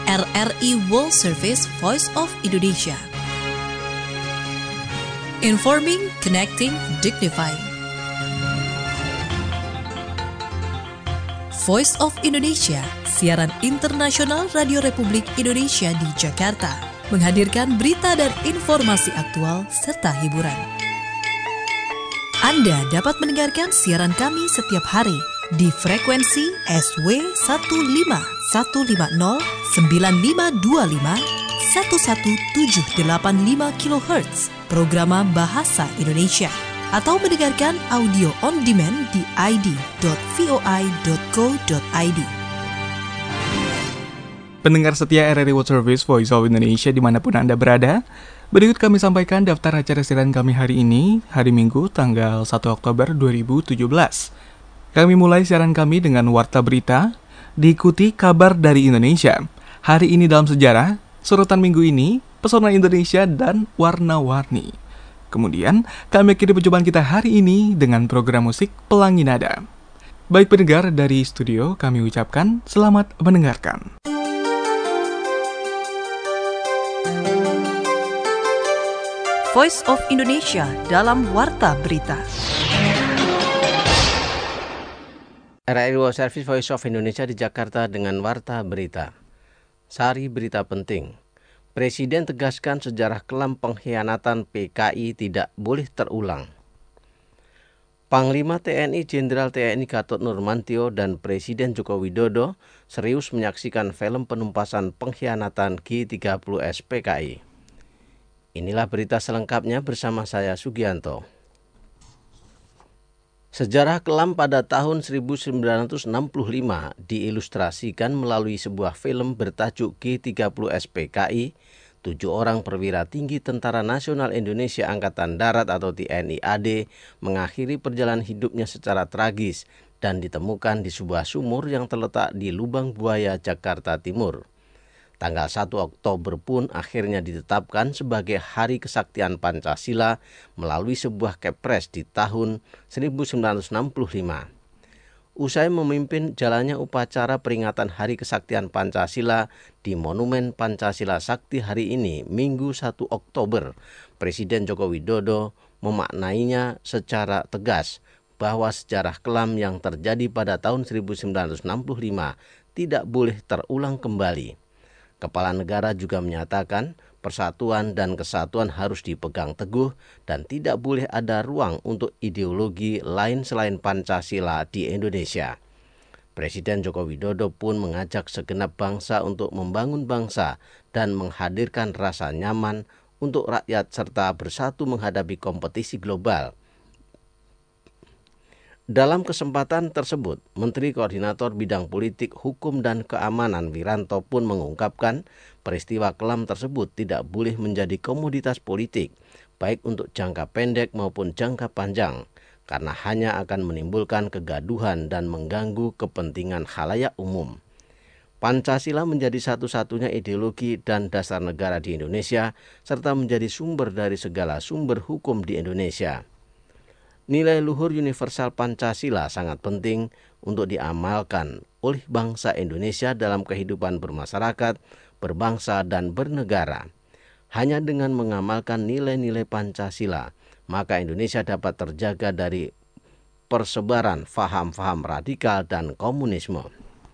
RRI World Service Voice of Indonesia. Informing, connecting, dignifying. Voice of Indonesia, siaran internasional Radio Republik Indonesia di Jakarta, menghadirkan berita dan informasi aktual serta hiburan. Anda dapat mendengarkan siaran kami setiap hari di frekuensi SW 15150 9525 11785 kHz Programa Bahasa Indonesia, atau mendengarkan audio on demand di id.voi.co.id. Pendengar setia RRI World Service Voice of Indonesia dimanapun Anda berada, berikut kami sampaikan daftar acara siaran kami hari ini, hari Minggu, tanggal 1 Oktober 2017. Kami mulai siaran kami dengan Warta Berita, diikuti Kabar dari Indonesia. Hari ini dalam sejarah, sorotan minggu ini, pesona Indonesia dan warna-warni. Kemudian, kami akhiri perjumpaan kita hari ini dengan program musik Pelangi Nada. Baik pendengar, dari studio kami ucapkan selamat mendengarkan. Voice of Indonesia dalam Warta Berita. RRI World Service Voice of Indonesia di Jakarta dengan Warta Berita. Sari berita penting. Presiden tegaskan sejarah kelam pengkhianatan PKI tidak boleh terulang. Panglima TNI Jenderal TNI Gatot Nurmantio dan Presiden Joko Widodo serius menyaksikan film penumpasan pengkhianatan G30S PKI. Inilah berita selengkapnya bersama saya Sugianto. Sejarah kelam pada tahun 1965 diilustrasikan melalui sebuah film bertajuk G30S PKI, 7 orang perwira tinggi Tentara Nasional Indonesia Angkatan Darat atau TNI AD mengakhiri perjalanan hidupnya secara tragis dan ditemukan di sebuah sumur yang terletak di Lubang Buaya, Jakarta Timur. Tanggal 1 Oktober pun akhirnya ditetapkan sebagai Hari Kesaktian Pancasila melalui sebuah kepres di tahun 1965. Usai memimpin jalannya upacara peringatan Hari Kesaktian Pancasila di Monumen Pancasila Sakti hari ini, Minggu 1 Oktober, Presiden Joko Widodo memaknainya secara tegas bahwa sejarah kelam yang terjadi pada tahun 1965 tidak boleh terulang kembali. Kepala negara juga menyatakan persatuan dan kesatuan harus dipegang teguh dan tidak boleh ada ruang untuk ideologi lain selain Pancasila di Indonesia. Presiden Joko Widodo pun mengajak segenap bangsa untuk membangun bangsa dan menghadirkan rasa nyaman untuk rakyat serta bersatu menghadapi kompetisi global. Dalam kesempatan tersebut, Menteri Koordinator Bidang Politik, Hukum, dan Keamanan Wiranto pun mengungkapkan peristiwa kelam tersebut tidak boleh menjadi komoditas politik, baik untuk jangka pendek maupun jangka panjang, karena hanya akan menimbulkan kegaduhan dan mengganggu kepentingan khalayak umum. Pancasila menjadi satu-satunya ideologi dan dasar negara di Indonesia, serta menjadi sumber dari segala sumber hukum di Indonesia. Nilai luhur universal Pancasila sangat penting untuk diamalkan oleh bangsa Indonesia dalam kehidupan bermasyarakat, berbangsa, dan bernegara. Hanya dengan mengamalkan nilai-nilai Pancasila, maka Indonesia dapat terjaga dari persebaran faham-faham radikal dan komunisme.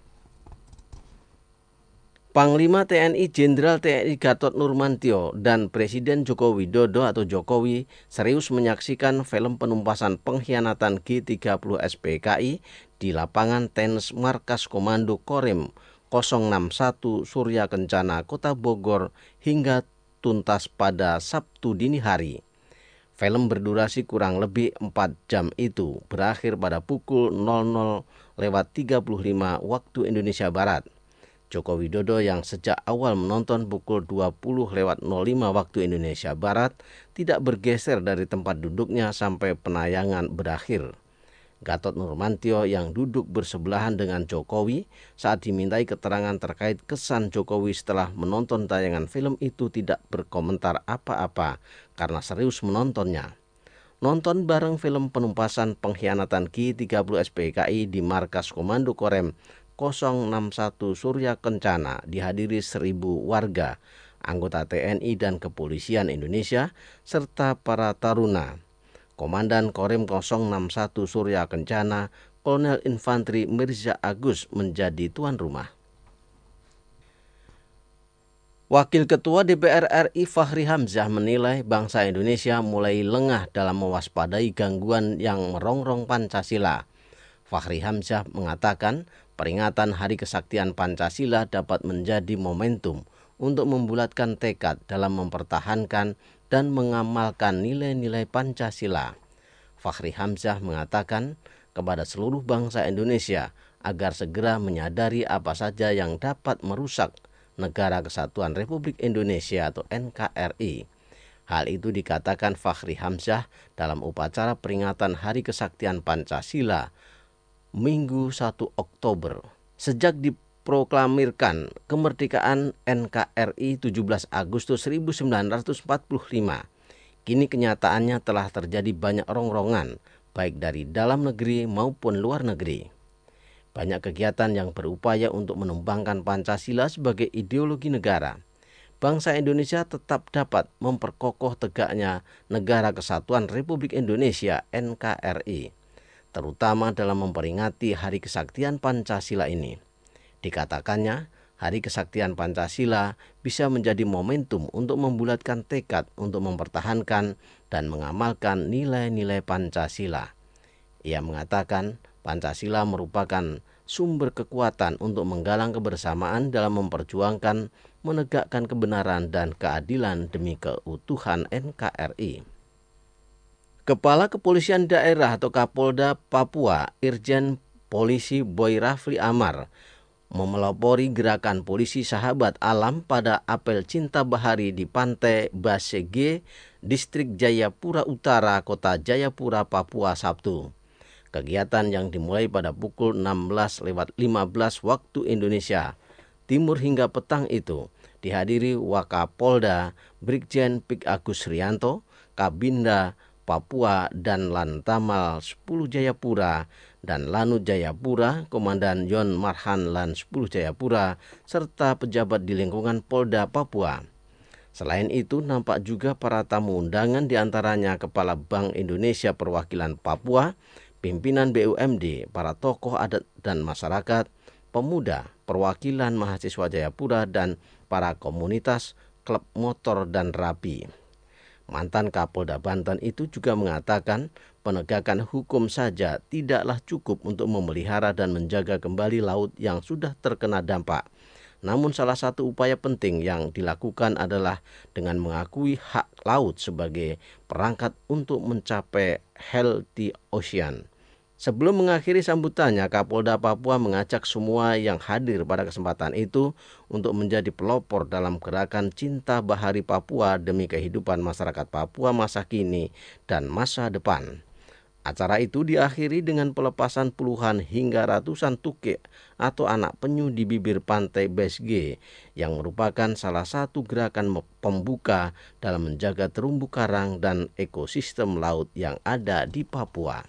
Panglima TNI Jenderal TNI Gatot Nurmantio dan Presiden Joko Widodo atau Jokowi serius menyaksikan film penumpasan pengkhianatan G30S PKI di lapangan tenis Markas Komando Korem 061 Surya Kencana, Kota Bogor hingga tuntas pada Sabtu dini hari. Film berdurasi kurang lebih 4 jam itu berakhir pada pukul 00.35 waktu Indonesia Barat. Joko Widodo yang sejak awal menonton pukul 20.05 waktu Indonesia Barat tidak bergeser dari tempat duduknya sampai penayangan berakhir. Gatot Nurmantio yang duduk bersebelahan dengan Jokowi saat dimintai keterangan terkait kesan Jokowi setelah menonton tayangan film itu tidak berkomentar apa-apa karena serius menontonnya. Nonton bareng film penumpasan pengkhianatan G30S PKI di Markas Komando Korem 061 Surya Kencana dihadiri 1.000 warga, anggota TNI dan Kepolisian Indonesia, serta para taruna. Komandan Korim 061 Surya Kencana, Kolonel Infantri Mirza Agus menjadi tuan rumah. Wakil Ketua DPR RI Fachri Hamzah menilai bangsa Indonesia mulai lengah dalam mewaspadai gangguan yang merongrong Pancasila. Fachri Hamzah mengatakan peringatan Hari Kesaktian Pancasila dapat menjadi momentum untuk membulatkan tekad dalam mempertahankan dan mengamalkan nilai-nilai Pancasila. Fachri Hamzah mengatakan kepada seluruh bangsa Indonesia agar segera menyadari apa saja yang dapat merusak Negara Kesatuan Republik Indonesia atau NKRI. Hal itu dikatakan Fachri Hamzah dalam upacara peringatan Hari Kesaktian Pancasila Minggu 1 Oktober. Sejak diproklamirkan kemerdekaan NKRI 17 Agustus 1945, kini kenyataannya telah terjadi banyak rongrongan, baik dari dalam negeri maupun luar negeri. Banyak kegiatan yang berupaya untuk menumbangkan Pancasila sebagai ideologi negara. Bangsa Indonesia tetap dapat memperkokoh tegaknya Negara Kesatuan Republik Indonesia NKRI, terutama dalam memperingati Hari Kesaktian Pancasila ini. Dikatakannya, Hari Kesaktian Pancasila bisa menjadi momentum untuk membulatkan tekad untuk mempertahankan dan mengamalkan nilai-nilai Pancasila. Ia mengatakan Pancasila merupakan sumber kekuatan untuk menggalang kebersamaan dalam memperjuangkan, menegakkan kebenaran dan keadilan demi keutuhan NKRI. Kepala Kepolisian Daerah atau Kapolda Papua, Irjen Polisi Boy Rafli Amar, memelopori gerakan polisi sahabat alam pada apel Cinta Bahari di Pantai Basege, Distrik Jayapura Utara, Kota Jayapura, Papua, Sabtu. Kegiatan yang dimulai pada pukul 16.15 waktu Indonesia Timur hingga petang itu dihadiri Wakapolda Brigjen Pik Agus Rianto, Kabinda Papua dan Lantamal 10 Jayapura dan Lanut Jayapura, Komandan Yon Marhan Lan 10 Jayapura, serta pejabat di lingkungan Polda Papua. Selain itu, nampak juga para tamu undangan diantaranya Kepala Bank Indonesia Perwakilan Papua, pimpinan BUMD, para tokoh adat dan masyarakat, pemuda, perwakilan mahasiswa Jayapura, dan para komunitas, klub motor, dan rapi. Mantan Kapolda Banten itu juga mengatakan penegakan hukum saja tidaklah cukup untuk memelihara dan menjaga kembali laut yang sudah terkena dampak. Namun salah satu upaya penting yang dilakukan adalah dengan mengakui hak laut sebagai perangkat untuk mencapai healthy ocean. Sebelum mengakhiri sambutannya, Kapolda Papua mengajak semua yang hadir pada kesempatan itu untuk menjadi pelopor dalam gerakan Cinta Bahari Papua demi kehidupan masyarakat Papua masa kini dan masa depan. Acara itu diakhiri dengan pelepasan puluhan hingga ratusan tukik atau anak penyu di bibir pantai Basge yang merupakan salah satu gerakan pembuka dalam menjaga terumbu karang dan ekosistem laut yang ada di Papua.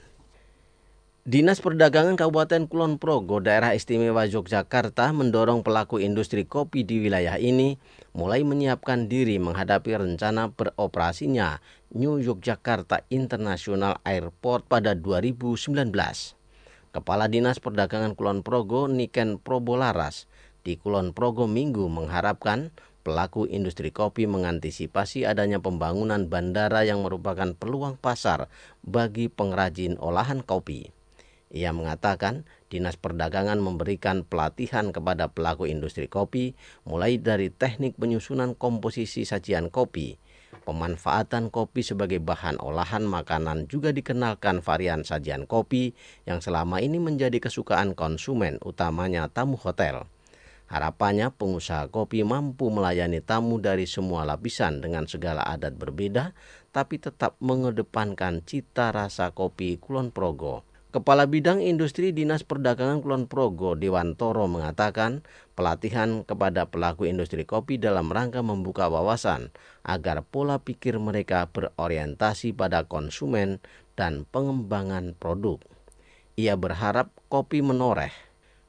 Dinas Perdagangan Kabupaten Kulon Progo, Daerah Istimewa Yogyakarta mendorong pelaku industri kopi di wilayah ini mulai menyiapkan diri menghadapi rencana beroperasinya New Yogyakarta International Airport pada 2019. Kepala Dinas Perdagangan Kulon Progo, Niken Probolaras, di Kulon Progo Minggu mengharapkan pelaku industri kopi mengantisipasi adanya pembangunan bandara yang merupakan peluang pasar bagi pengrajin olahan kopi. Ia mengatakan Dinas Perdagangan memberikan pelatihan kepada pelaku industri kopi mulai dari teknik penyusunan komposisi sajian kopi, pemanfaatan kopi sebagai bahan olahan makanan, juga dikenalkan varian sajian kopi yang selama ini menjadi kesukaan konsumen, utamanya tamu hotel. Harapannya pengusaha kopi mampu melayani tamu dari semua lapisan dengan segala adat berbeda, tapi tetap mengedepankan cita rasa kopi Kulon Progo. Kepala Bidang Industri Dinas Perdagangan Kulon Progo, Dewantoro, mengatakan pelatihan kepada pelaku industri kopi dalam rangka membuka wawasan agar pola pikir mereka berorientasi pada konsumen dan pengembangan produk. Ia berharap kopi menoreh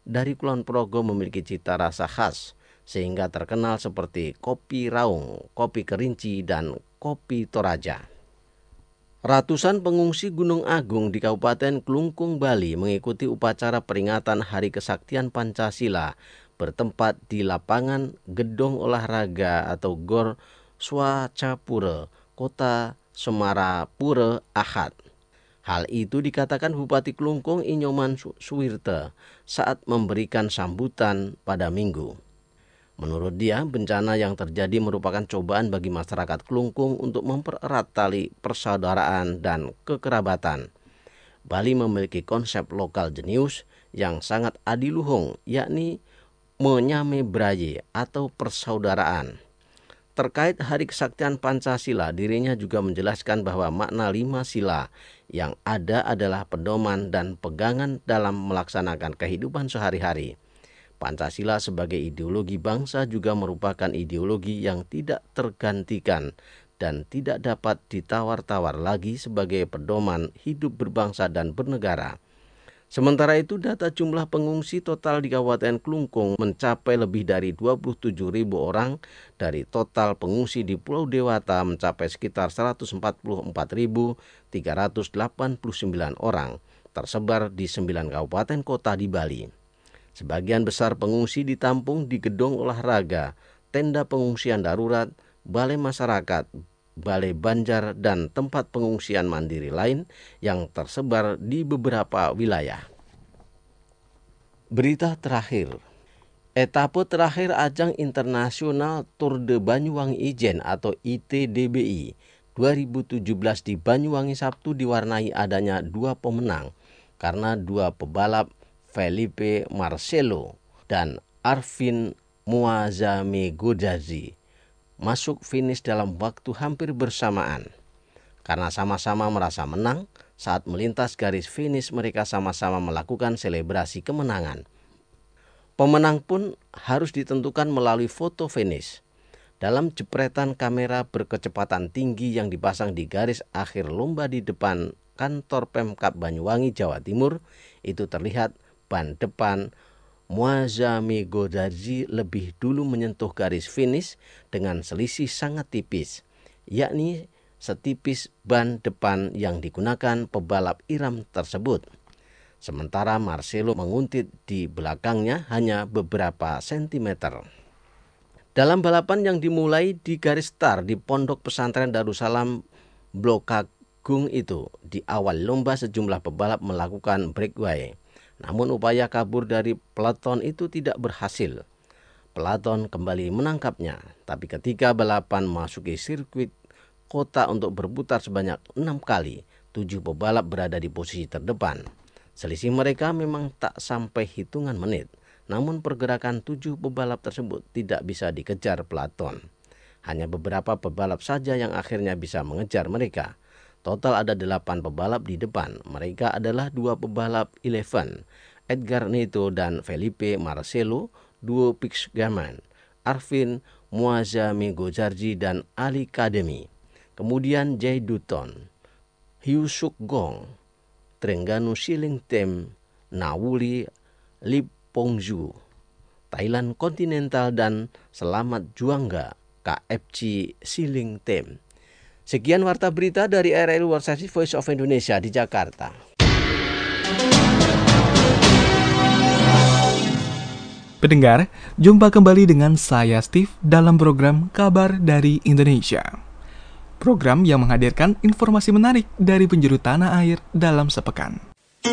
dari Kulon Progo memiliki cita rasa khas, sehingga terkenal seperti kopi Raung, kopi Kerinci, dan kopi Toraja. Ratusan pengungsi Gunung Agung di Kabupaten Klungkung, Bali mengikuti upacara peringatan Hari Kesaktian Pancasila bertempat di lapangan Gedong Olahraga atau Gor Swacapura, Kota Semarapura, Ahad. Hal itu dikatakan Bupati Klungkung Inyoman Suwirte saat memberikan sambutan pada Minggu. Menurut dia, bencana yang terjadi merupakan cobaan bagi masyarakat Klungkung untuk mempererat tali persaudaraan dan kekerabatan. Bali memiliki konsep lokal jenius yang sangat adiluhung, yakni menyame braye atau persaudaraan. Terkait Hari Kesaktian Pancasila, dirinya juga menjelaskan bahwa makna 5 sila yang ada adalah pedoman dan pegangan dalam melaksanakan kehidupan sehari-hari. Pancasila sebagai ideologi bangsa juga merupakan ideologi yang tidak tergantikan dan tidak dapat ditawar-tawar lagi sebagai pedoman hidup berbangsa dan bernegara. Sementara itu, data jumlah pengungsi total di Kabupaten Klungkung mencapai lebih dari 27.000 orang. Dari total pengungsi di Pulau Dewata mencapai sekitar 144.389 orang, tersebar di 9 kabupaten kota di Bali. Sebagian besar pengungsi ditampung di gedung olahraga, tenda pengungsian darurat, balai masyarakat, balai banjar, dan tempat pengungsian mandiri lain yang tersebar di beberapa wilayah. Berita terakhir. Etape terakhir ajang internasional Tour de Banyuwangi Ijen atau ITDBI 2017 di Banyuwangi Sabtu diwarnai adanya 2 pemenang karena 2 pebalap Felipe Marcelo dan Arvin Muazami-Godazi masuk finish dalam waktu hampir bersamaan. Karena sama-sama merasa menang, saat melintas garis finish mereka sama-sama melakukan selebrasi kemenangan. Pemenang pun harus ditentukan melalui foto finish. Dalam jepretan kamera berkecepatan tinggi yang dipasang di garis akhir lomba di depan kantor Pemkab Banyuwangi, Jawa Timur, itu terlihat ban depan Muazami-Godazi lebih dulu menyentuh garis finish dengan selisih sangat tipis, yakni setipis ban depan yang digunakan pebalap Iram tersebut. Sementara Marcelo menguntit di belakangnya hanya beberapa sentimeter. Dalam balapan yang dimulai di garis start di Pondok Pesantren Darussalam Blokagung itu, di awal lomba sejumlah pebalap melakukan breakaway. Namun upaya kabur dari peloton itu tidak berhasil. Peloton kembali menangkapnya, tapi ketika balapan memasuki sirkuit kota untuk berputar sebanyak 6 kali, 7 pebalap berada di posisi terdepan. Selisih mereka memang tak sampai hitungan menit, namun pergerakan 7 pebalap tersebut tidak bisa dikejar peloton. Hanya beberapa pebalap saja yang akhirnya bisa mengejar mereka. Total ada 8 pebalap di depan. Mereka adalah 2 pebalap Eleven, Edgar Neto dan Felipe Marcelo, duo Pixgaman, Arvin Muazami-Godazi dan Ali Kademi. Kemudian Jay Dutton, Hugh Suk Gong, Trengganu Siling Tem, Nawuli Lipongju, Thailand Continental dan Selamat Juangga, KFC Siling Tem. Sekian warta berita dari RRI World Service Voice of Indonesia di Jakarta. Pendengar, jumpa kembali dengan saya Steve dalam program Kabar dari Indonesia. Program yang menghadirkan informasi menarik dari penjuru tanah air dalam sepekan.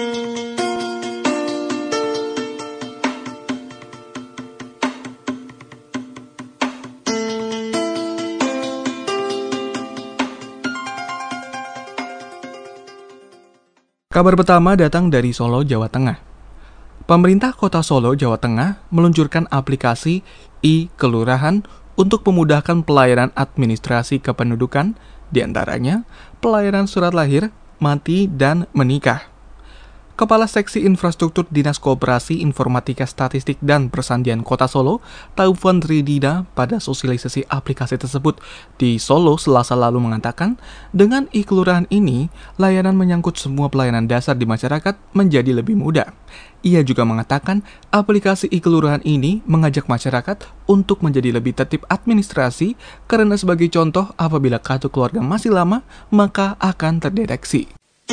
Kabar pertama datang dari Solo, Jawa Tengah. Pemerintah Kota Solo, Jawa Tengah meluncurkan aplikasi e-Kelurahan untuk memudahkan pelayanan administrasi kependudukan, diantaranya pelayanan surat lahir, mati, dan menikah. Kepala Seksi Infrastruktur Dinas Koperasi, Informatika Statistik dan Persandian Kota Solo, Taufan Tridina, pada sosialisasi aplikasi tersebut di Solo Selasa lalu mengatakan, dengan e-kelurahan ini, layanan menyangkut semua pelayanan dasar di masyarakat menjadi lebih mudah. Ia juga mengatakan, aplikasi e-kelurahan ini mengajak masyarakat untuk menjadi lebih tertib administrasi, karena sebagai contoh, apabila kartu keluarga masih lama, maka akan terdeteksi.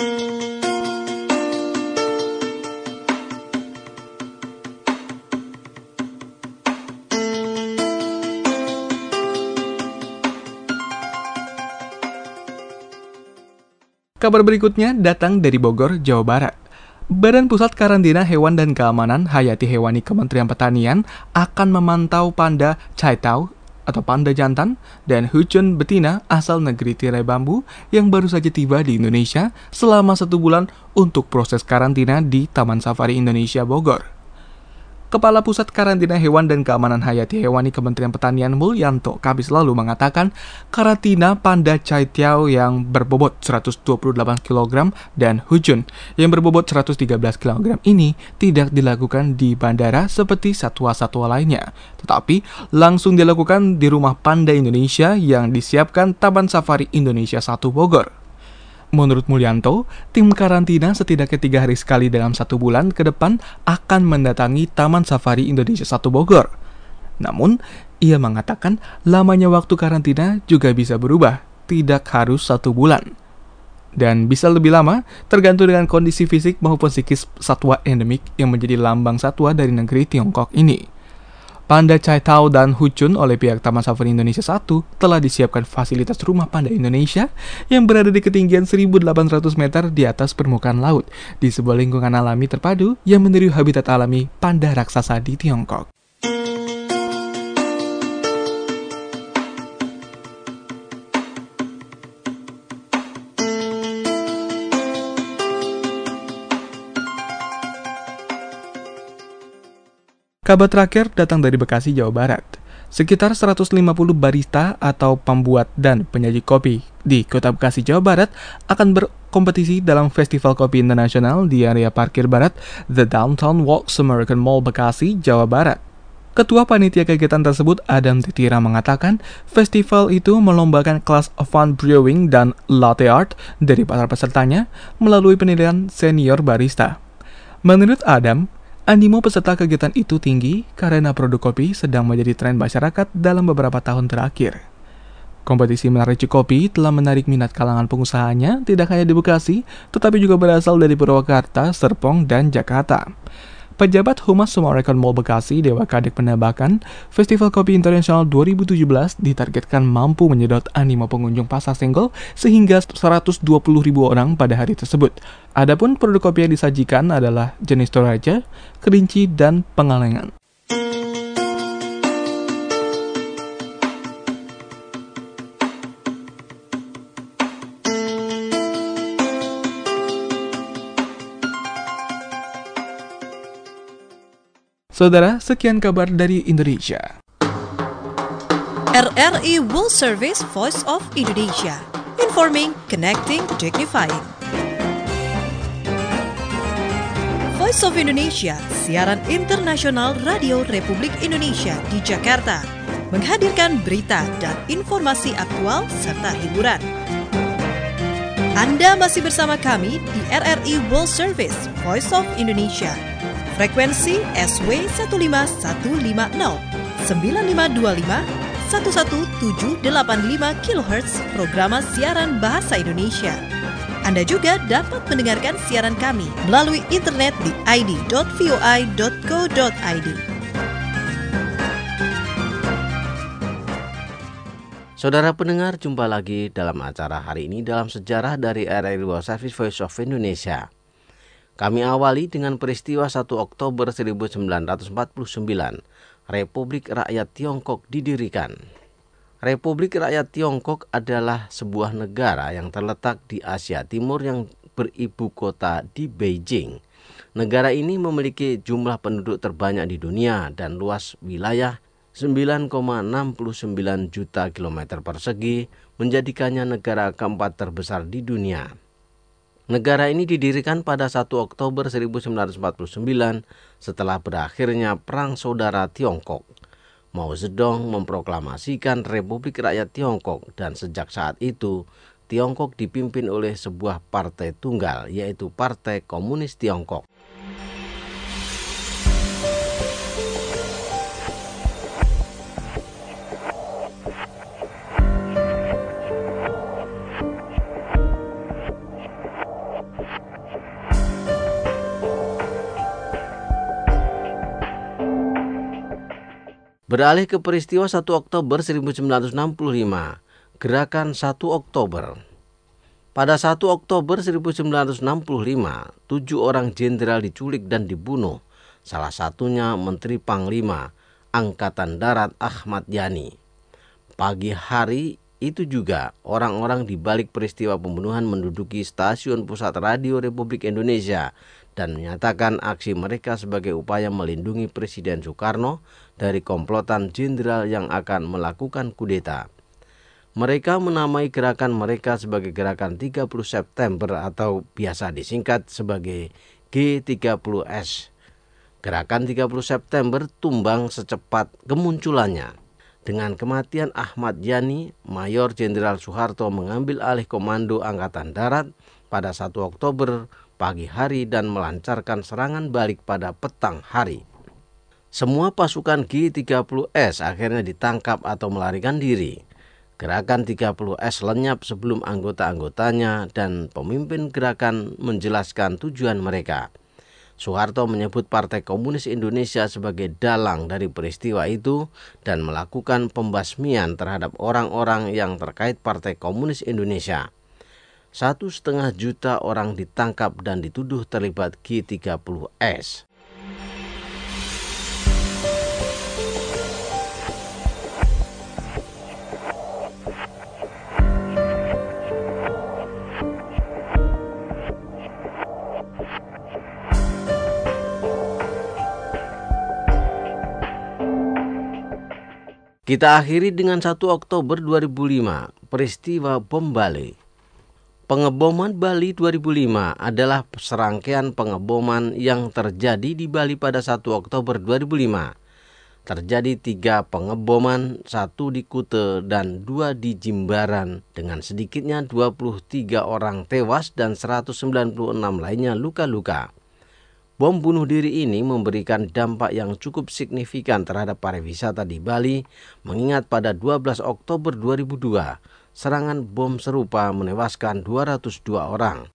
Kabar berikutnya datang dari Bogor, Jawa Barat. Badan Pusat Karantina Hewan dan Keamanan Hayati Hewani Kementerian Pertanian akan memantau panda Caitau atau panda jantan dan hucun betina asal negeri tirai bambu yang baru saja tiba di Indonesia selama 1 bulan untuk proses karantina di Taman Safari Indonesia Bogor. Kepala Pusat Karantina Hewan dan Keamanan Hayati Hewani Kementerian Pertanian Mulyanto Kamis lalu mengatakan karantina panda Caitau yang berbobot 128 kg dan hucun yang berbobot 113 kg ini tidak dilakukan di bandara seperti satwa-satwa lainnya, tetapi langsung dilakukan di Rumah Panda Indonesia yang disiapkan Taman Safari Indonesia 1 Bogor. Menurut Mulyanto, tim karantina setidaknya 3 hari sekali dalam 1 bulan ke depan akan mendatangi Taman Safari Indonesia 1 Bogor. Namun, ia mengatakan lamanya waktu karantina juga bisa berubah, tidak harus 1 bulan. Dan bisa lebih lama, tergantung dengan kondisi fisik maupun psikis satwa endemik yang menjadi lambang satwa dari negeri Tiongkok ini. Panda Caitau dan hucun oleh pihak Taman Safari Indonesia 1 telah disiapkan fasilitas Rumah Panda Indonesia yang berada di ketinggian 1.800 meter di atas permukaan laut di sebuah lingkungan alami terpadu yang meniru habitat alami panda raksasa di Tiongkok. Kabar terakhir datang dari Bekasi, Jawa Barat. Sekitar 150 barista atau pembuat dan penyaji kopi di Kota Bekasi, Jawa Barat akan berkompetisi dalam Festival Kopi Internasional di area parkir barat The Downtown Walks American Mall Bekasi, Jawa Barat. Ketua panitia kegiatan tersebut, Adam Titira, mengatakan festival itu melombakan kelas fun brewing dan latte art dari para pesertanya melalui penilaian senior barista. Menurut Adam, animo peserta kegiatan itu tinggi karena produk kopi sedang menjadi tren masyarakat dalam beberapa tahun terakhir. Kompetisi menarikci kopi telah menarik minat kalangan pengusahanya tidak hanya di Bekasi, tetapi juga berasal dari Purwakarta, Serpong, dan Jakarta. Pejabat Humas American Mall Bekasi, Dewa Kadek, menambahkan, Festival Kopi Internasional 2017 ditargetkan mampu menyedot animo pengunjung pasar senggol sehingga 120.000 orang pada hari tersebut. Adapun produk kopi yang disajikan adalah jenis Toraja, Kerinci, dan Pengalengan. Saudara, sekian kabar dari Indonesia. RRI World Service Voice of Indonesia. Informing, connecting, dignifying. Voice of Indonesia, siaran internasional Radio Republik Indonesia di Jakarta, menghadirkan berita dan informasi aktual serta hiburan. Anda masih bersama kami di RRI World Service Voice of Indonesia. Frekuensi SW 15150, 9525, 11785 kHz programa siaran bahasa Indonesia. Anda juga dapat mendengarkan siaran kami melalui internet di id.voi.co.id. Saudara pendengar, jumpa lagi dalam acara hari ini dalam sejarah dari RRI World Service Voice of Indonesia. Kami awali dengan peristiwa 1 Oktober 1949, Republik Rakyat Tiongkok didirikan. Republik Rakyat Tiongkok adalah sebuah negara yang terletak di Asia Timur yang beribu kota di Beijing. Negara ini memiliki jumlah penduduk terbanyak di dunia dan luas wilayah 9,69 juta kilometer persegi, menjadikannya negara keempat terbesar di dunia. Negara ini didirikan pada 1 Oktober 1949 setelah berakhirnya Perang Saudara Tiongkok. Mao Zedong memproklamasikan Republik Rakyat Tiongkok dan sejak saat itu Tiongkok dipimpin oleh sebuah partai tunggal, yaitu Partai Komunis Tiongkok. Beralih ke peristiwa 1 Oktober 1965, Gerakan 1 Oktober. Pada 1 Oktober 1965, 7 orang jenderal diculik dan dibunuh, salah satunya Menteri Panglima Angkatan Darat Ahmad Yani. Pagi hari itu juga, orang-orang di balik peristiwa pembunuhan menduduki stasiun pusat radio Republik Indonesia dan menyatakan aksi mereka sebagai upaya melindungi Presiden Soekarno dari komplotan jenderal yang akan melakukan kudeta. Mereka menamai gerakan mereka sebagai Gerakan 30 September atau biasa disingkat sebagai G30S. Gerakan 30 September tumbang secepat kemunculannya. Dengan kematian Ahmad Yani, Mayor Jenderal Soeharto mengambil alih komando Angkatan Darat pada 1 Oktober pagi hari dan melancarkan serangan balik pada petang hari. Semua pasukan G30S akhirnya ditangkap atau melarikan diri. Gerakan 30S lenyap sebelum anggota-anggotanya dan pemimpin gerakan menjelaskan tujuan mereka. Soeharto menyebut Partai Komunis Indonesia sebagai dalang dari peristiwa itu dan melakukan pembasmian terhadap orang-orang yang terkait Partai Komunis Indonesia. 1,5 juta orang ditangkap dan dituduh terlibat G30S. Kita akhiri dengan 1 Oktober 2005, peristiwa bom Bali. Pengeboman Bali 2005 adalah serangkaian pengeboman yang terjadi di Bali pada 1 Oktober 2005. Terjadi 3 pengeboman, 1 di Kute dan 2 di Jimbaran, dengan sedikitnya 23 orang tewas dan 196 lainnya luka-luka. Bom bunuh diri ini memberikan dampak yang cukup signifikan terhadap pariwisata di Bali, mengingat pada 12 Oktober 2002, serangan bom serupa menewaskan 202 orang.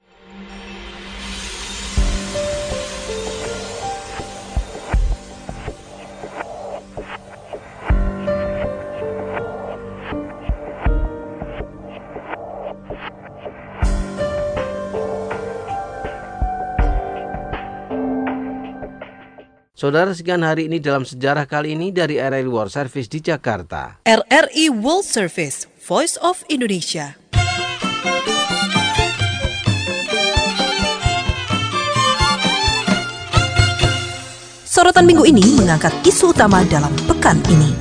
Saudara, sekian hari ini dalam sejarah kali ini dari RRI World Service di Jakarta. RRI World Service, Voice of Indonesia. Sorotan minggu ini mengangkat isu utama dalam pekan ini.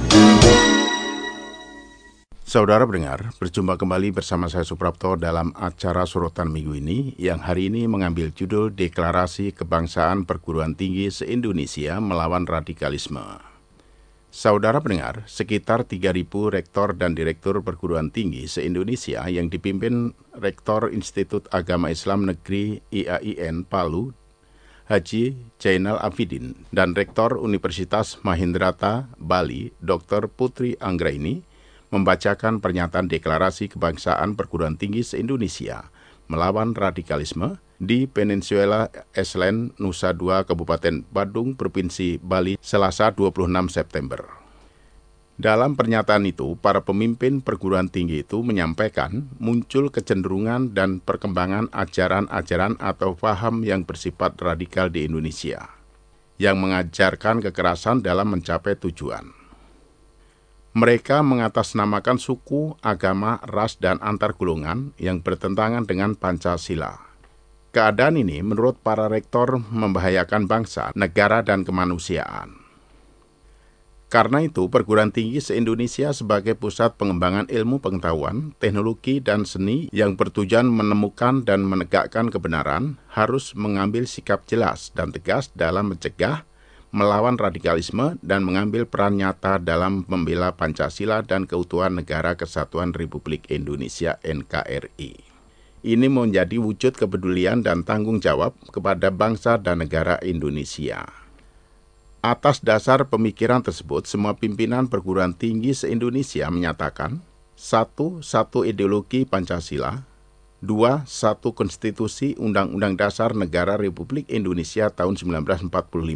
Saudara pendengar, berjumpa kembali bersama saya Suprapto dalam acara Sorotan Minggu ini yang hari ini mengambil judul Deklarasi Kebangsaan Perguruan Tinggi se-Indonesia Melawan Radikalisme. Saudara pendengar, sekitar 3.000 rektor dan direktur perguruan tinggi se-Indonesia yang dipimpin Rektor Institut Agama Islam Negeri IAIN Palu, Haji Jainal Abidin, dan Rektor Universitas Mahendrata Bali, Dr. Putri Anggraini, membacakan pernyataan deklarasi kebangsaan perguruan tinggi se-Indonesia melawan radikalisme di Peninsula Esland, Nusa Dua, Kabupaten Badung, Provinsi Bali, Selasa 26 September. Dalam pernyataan itu, para pemimpin perguruan tinggi itu menyampaikan muncul kecenderungan dan perkembangan ajaran-ajaran atau paham yang bersifat radikal di Indonesia, yang mengajarkan kekerasan dalam mencapai tujuan. Mereka mengatasnamakan suku, agama, ras, dan antar golongan yang bertentangan dengan Pancasila. Keadaan ini menurut para rektor membahayakan bangsa, negara, dan kemanusiaan. Karena itu, perguruan tinggi se-Indonesia sebagai pusat pengembangan ilmu pengetahuan, teknologi, dan seni yang bertujuan menemukan dan menegakkan kebenaran harus mengambil sikap jelas dan tegas dalam mencegah, melawan radikalisme, dan mengambil peran nyata dalam membela Pancasila dan keutuhan Negara Kesatuan Republik Indonesia (NKRI). Ini menjadi wujud kepedulian dan tanggung jawab kepada bangsa dan negara Indonesia. Atas dasar pemikiran tersebut, semua pimpinan perguruan tinggi se-Indonesia menyatakan 1. Satu ideologi Pancasila, 2. Satu konstitusi Undang-Undang Dasar Negara Republik Indonesia tahun 1945,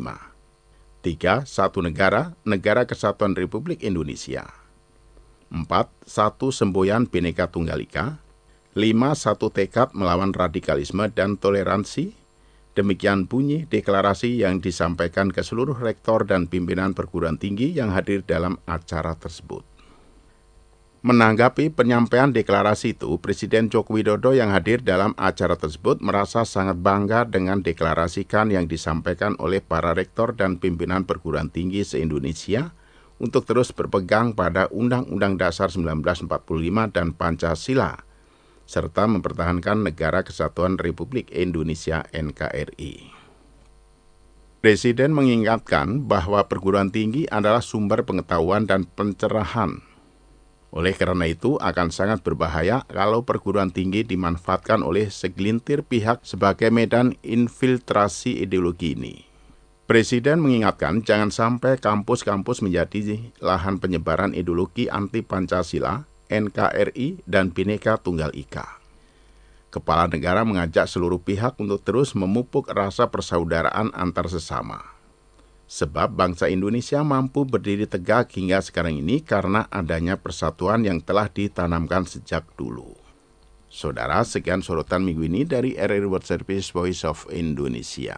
3. Satu negara, Negara Kesatuan Republik Indonesia, 4. Satu semboyan Bhinneka Tunggal Ika, 5. Satu tekad melawan radikalisme dan toleransi. Demikian bunyi deklarasi yang disampaikan ke seluruh rektor dan pimpinan perguruan tinggi yang hadir dalam acara tersebut. Menanggapi penyampaian deklarasi itu, Presiden Joko Widodo yang hadir dalam acara tersebut merasa sangat bangga dengan deklarasikan yang disampaikan oleh para rektor dan pimpinan perguruan tinggi se-Indonesia untuk terus berpegang pada Undang-Undang Dasar 1945 dan Pancasila, serta mempertahankan Negara Kesatuan Republik Indonesia (NKRI). Presiden mengingatkan bahwa perguruan tinggi adalah sumber pengetahuan dan pencerahan. Oleh karena itu, akan sangat berbahaya kalau perguruan tinggi dimanfaatkan oleh segelintir pihak sebagai medan infiltrasi ideologi ini. Presiden mengingatkan jangan sampai kampus-kampus menjadi lahan penyebaran ideologi anti-Pancasila, NKRI, dan Bhinneka Tunggal Ika. Kepala negara mengajak seluruh pihak untuk terus memupuk rasa persaudaraan antar sesama. Sebab bangsa Indonesia mampu berdiri tegak hingga sekarang ini karena adanya persatuan yang telah ditanamkan sejak dulu. Saudara, sekian sorotan minggu ini dari RRI World Service Voice of Indonesia.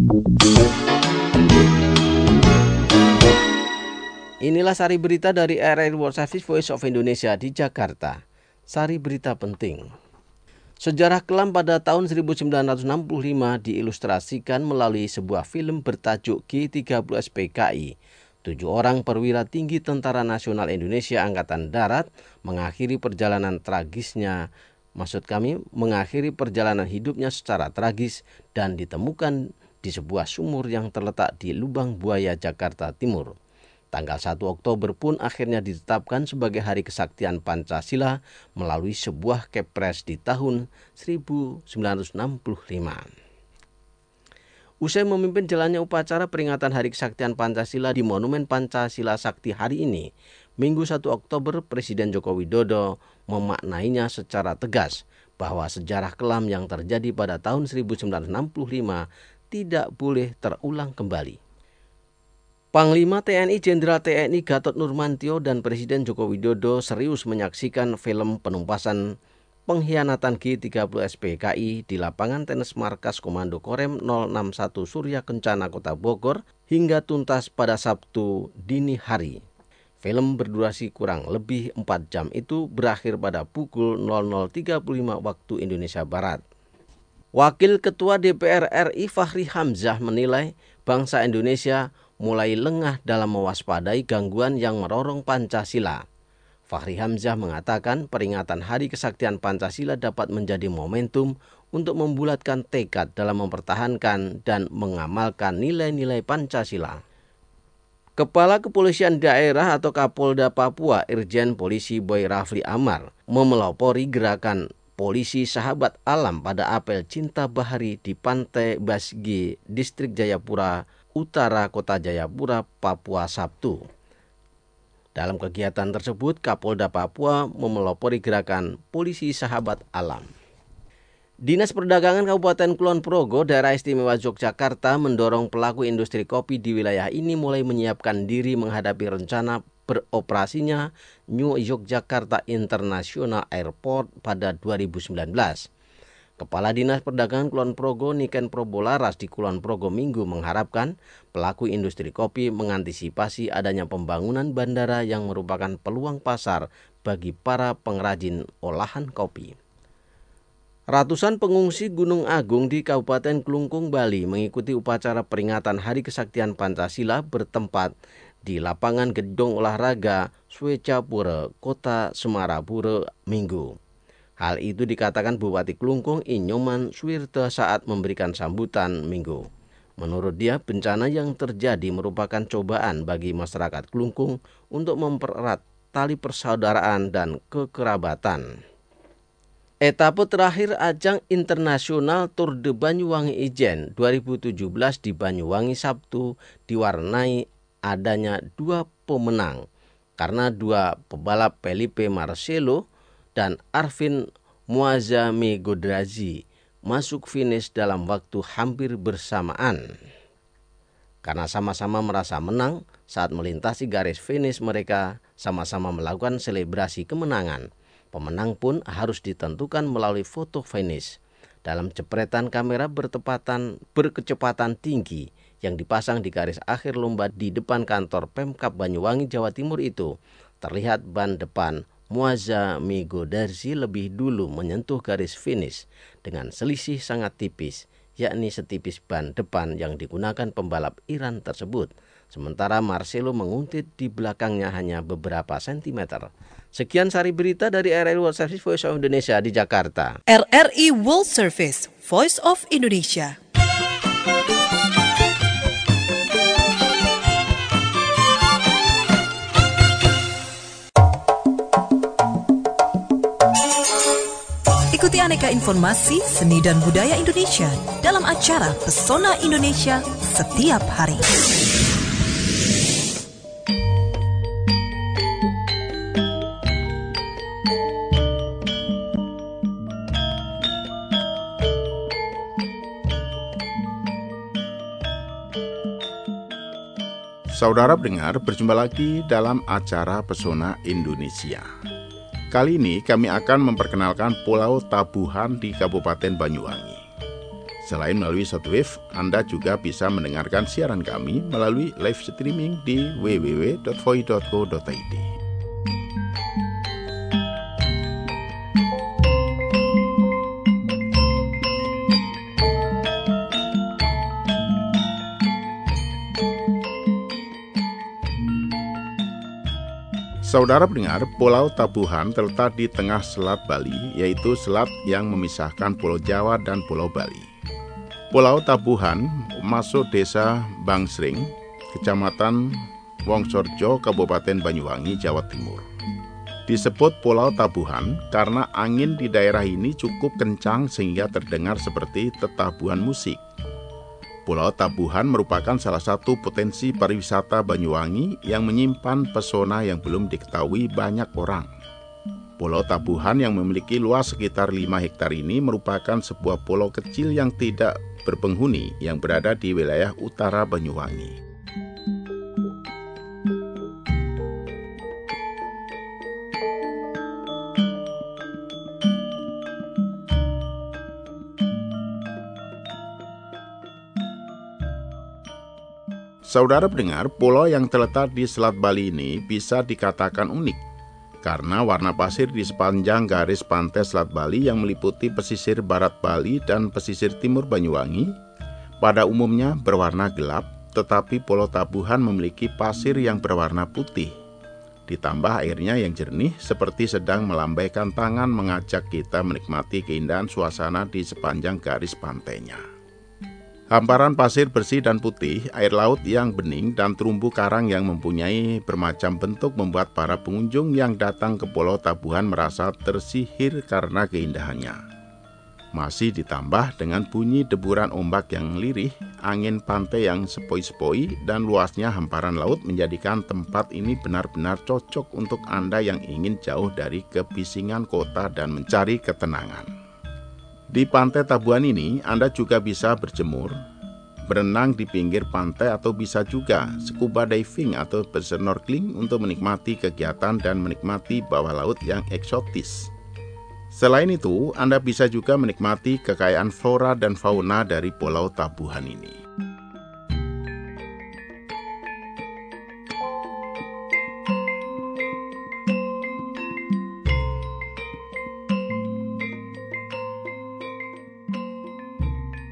Inilah sari berita dari RRI World Service Voice of Indonesia di Jakarta. Sari berita penting. Sejarah kelam pada tahun 1965 diilustrasikan melalui sebuah film bertajuk G30 SPKI. 7 orang perwira tinggi Tentara Nasional Indonesia Angkatan Darat mengakhiri perjalanan hidupnya secara tragis dan ditemukan di sebuah sumur yang terletak di Lubang Buaya, Jakarta Timur. Tanggal 1 Oktober pun akhirnya ditetapkan sebagai Hari Kesaktian Pancasila melalui sebuah kepres di tahun 1965. Usai memimpin jalannya upacara peringatan Hari Kesaktian Pancasila di Monumen Pancasila Sakti hari ini, Minggu 1 Oktober, Presiden Joko Widodo memaknainya secara tegas bahwa sejarah kelam yang terjadi pada tahun 1965 tidak boleh terulang kembali. Panglima TNI Jenderal TNI Gatot Nurmantio dan Presiden Joko Widodo serius menyaksikan film penumpasan pengkhianatan G30 SPKI di lapangan tenis markas Komando Korem 061 Surya Kencana Kota Bogor hingga tuntas pada Sabtu dini hari. Film berdurasi kurang lebih 4 jam itu berakhir pada pukul 00.35 waktu Indonesia Barat. Wakil Ketua DPR RI Fachri Hamzah menilai bangsa Indonesia mulai lengah dalam mewaspadai gangguan yang merorong Pancasila. Fachri Hamzah mengatakan peringatan Hari Kesaktian Pancasila dapat menjadi momentum untuk membulatkan tekad dalam mempertahankan dan mengamalkan nilai-nilai Pancasila. Kepala Kepolisian Daerah atau Kapolda Papua Irjen Polisi Boy Rafli Amar memelopori gerakan Polisi Sahabat Alam pada apel Cinta Bahari di Pantai Basgi, Distrik Jayapura Utara, Kota Jayapura, Papua, Sabtu. Dalam kegiatan tersebut, Kapolda Papua memelopori gerakan Polisi Sahabat Alam. Dinas Perdagangan Kabupaten Kulon Progo, Daerah Istimewa Yogyakarta mendorong pelaku industri kopi di wilayah ini mulai menyiapkan diri menghadapi rencana beroperasinya New Yogyakarta International Airport pada 2019. Kepala Dinas Perdagangan Kulon Progo Niken Probolaras di Kulon Progo Minggu mengharapkan pelaku industri kopi mengantisipasi adanya pembangunan bandara yang merupakan peluang pasar bagi para pengrajin olahan kopi. Ratusan pengungsi Gunung Agung di Kabupaten Klungkung, Bali mengikuti upacara peringatan Hari Kesaktian Pancasila bertempat di lapangan gedung olahraga Swecapura, Kota Semarapura, Minggu. Hal itu dikatakan Bupati Klungkung Inyoman Suwirte saat memberikan sambutan Minggu. Menurut dia, bencana yang terjadi merupakan cobaan bagi masyarakat Klungkung untuk mempererat tali persaudaraan dan kekerabatan. Etape terakhir ajang internasional Tour de Banyuwangi Ijen 2017 di Banyuwangi Sabtu diwarnai adanya 2 pemenang karena 2 pebalap Felipe Marcelo dan Arvin Muazami-Godrazi masuk finish dalam waktu hampir bersamaan. Karena sama-sama merasa menang, saat melintasi garis finish mereka sama-sama melakukan selebrasi kemenangan. Pemenang pun harus ditentukan melalui foto finish dalam jepretan kamera berkecepatan tinggi yang dipasang di garis akhir lomba di depan kantor Pemkab Banyuwangi, Jawa Timur itu. Terlihat ban depan Muazami-Godrazi lebih dulu menyentuh garis finish dengan selisih sangat tipis, yakni setipis ban depan yang digunakan pembalap Iran tersebut. Sementara Marcelo menguntit di belakangnya hanya beberapa sentimeter. Sekian sari berita dari RRI World Service Voice of Indonesia di Jakarta. RRI World Service Voice of Indonesia. Ikuti aneka informasi seni dan budaya Indonesia dalam acara Pesona Indonesia setiap hari. Saudara pendengar, berjumpa lagi dalam acara Pesona Indonesia. Kali ini kami akan memperkenalkan Pulau Tabuhan di Kabupaten Banyuwangi. Selain melalui shortwave, Anda juga bisa mendengarkan siaran kami melalui live streaming di www.voi.co.id. Saudara pendengar, Pulau Tabuhan terletak di tengah Selat Bali, yaitu selat yang memisahkan Pulau Jawa dan Pulau Bali. Pulau Tabuhan masuk desa Bangsring, Kecamatan Wongsorjo, Kabupaten Banyuwangi, Jawa Timur. Disebut Pulau Tabuhan karena angin di daerah ini cukup kencang sehingga terdengar seperti tetabuhan musik. Pulau Tabuhan merupakan salah satu potensi pariwisata Banyuwangi yang menyimpan pesona yang belum diketahui banyak orang. Pulau Tabuhan yang memiliki luas sekitar 5 hektar ini merupakan sebuah pulau kecil yang tidak berpenghuni yang berada di wilayah utara Banyuwangi. Saudara pendengar, pulau yang terletak di Selat Bali ini bisa dikatakan unik karena warna pasir di sepanjang garis pantai Selat Bali yang meliputi pesisir barat Bali dan pesisir timur Banyuwangi pada umumnya berwarna gelap, tetapi Pulau Tabuhan memiliki pasir yang berwarna putih. Ditambah airnya yang jernih seperti sedang melambaikan tangan mengajak kita menikmati keindahan suasana di sepanjang garis pantainya. Hamparan pasir bersih dan putih, air laut yang bening, dan terumbu karang yang mempunyai bermacam bentuk membuat para pengunjung yang datang ke Pulau Tabuhan merasa tersihir karena keindahannya. Masih ditambah dengan bunyi deburan ombak yang lirih, angin pantai yang sepoi-sepoi, dan luasnya hamparan laut menjadikan tempat ini benar-benar cocok untuk Anda yang ingin jauh dari kebisingan kota dan mencari ketenangan. Di Pantai Tabuhan ini, Anda juga bisa berjemur, berenang di pinggir pantai atau bisa juga scuba diving atau bersnorkeling untuk menikmati kegiatan dan menikmati bawah laut yang eksotis. Selain itu, Anda bisa juga menikmati kekayaan flora dan fauna dari Pulau Tabuhan ini.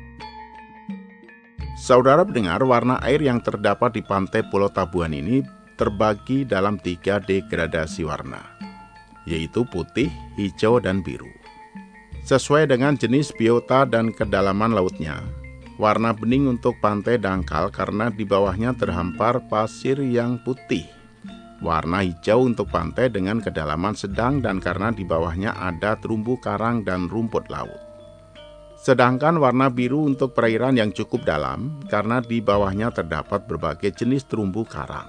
Saudara pendengar, warna air yang terdapat di pantai Pulau Tabuhan ini terbagi dalam 3 degradasi warna, yaitu putih, hijau, dan biru. Sesuai dengan jenis biota dan kedalaman lautnya, warna bening untuk pantai dangkal karena di bawahnya terhampar pasir yang putih. Warna hijau untuk pantai dengan kedalaman sedang dan karena di bawahnya ada terumbu karang dan rumput laut. Sedangkan warna biru untuk perairan yang cukup dalam karena di bawahnya terdapat berbagai jenis terumbu karang.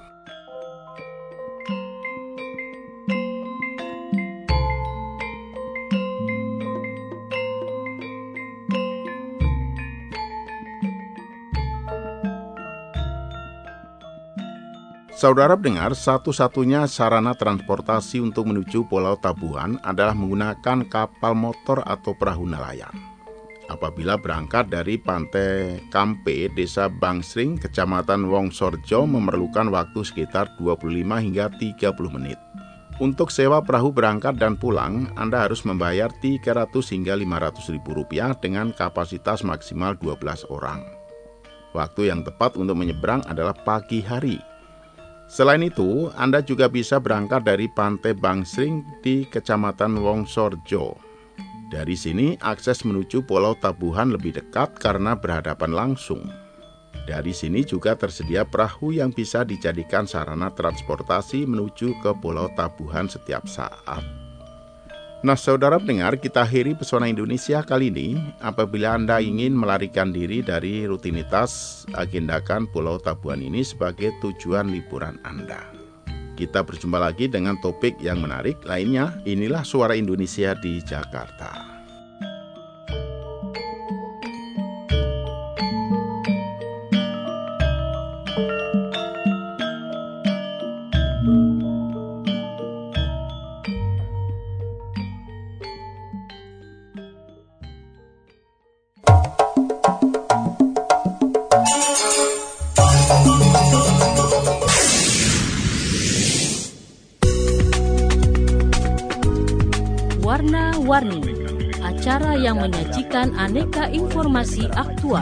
Saudara pendengar, satu-satunya sarana transportasi untuk menuju Pulau Tabuhan adalah menggunakan kapal motor atau perahu nelayan. Apabila berangkat dari Pantai Kampe, Desa Bangsring, Kecamatan Wongsorjo memerlukan waktu sekitar 25 hingga 30 menit. Untuk sewa perahu berangkat dan pulang, Anda harus membayar 300 hingga 500 ribu rupiah dengan kapasitas maksimal 12 orang. Waktu yang tepat untuk menyeberang adalah pagi hari. Selain itu, Anda juga bisa berangkat dari Pantai Bangsring di Kecamatan Wongsorjo. Dari sini, akses menuju Pulau Tabuhan lebih dekat karena berhadapan langsung. Dari sini juga tersedia perahu yang bisa dijadikan sarana transportasi menuju ke Pulau Tabuhan setiap saat. Nah, saudara pendengar, kita akhiri Pesona Indonesia kali ini. Apabila Anda ingin melarikan diri dari rutinitas, agendakan Pulau Tabuhan ini sebagai tujuan liburan Anda. Kita berjumpa lagi dengan topik yang menarik lainnya. Inilah Suara Indonesia di Jakarta. Warna-Warni, acara yang menyajikan aneka informasi aktual.